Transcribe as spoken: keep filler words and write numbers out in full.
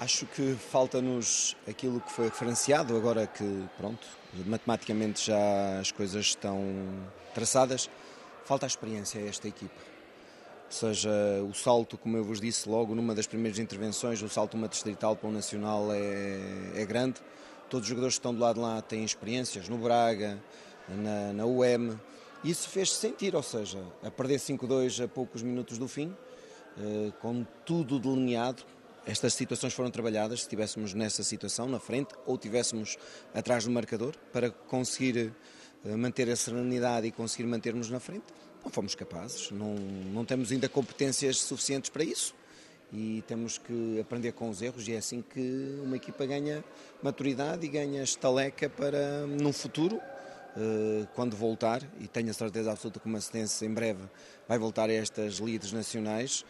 Acho que falta-nos aquilo que foi referenciado, agora que, pronto, matematicamente já as coisas estão traçadas, falta a experiência a esta equipa. Ou seja, o salto, como eu vos disse logo numa das primeiras intervenções, o salto de uma distrital para um nacional é, é grande. Todos os jogadores que estão do lado de lá têm experiências no Braga, na, na U E M. Isso fez-se sentir, ou seja, a perder cinco a dois a poucos minutos do fim, com tudo delineado. Estas situações foram trabalhadas, se estivéssemos nessa situação, na frente, ou estivéssemos atrás do marcador, para conseguir manter a serenidade e conseguir mantermos na frente. Não fomos capazes, não, não temos ainda competências suficientes para isso e temos que aprender com os erros, e é assim que uma equipa ganha maturidade e ganha estaleca para, num futuro, quando voltar, e tenho a certeza absoluta que o Maceirense em breve vai voltar a estas lides nacionais,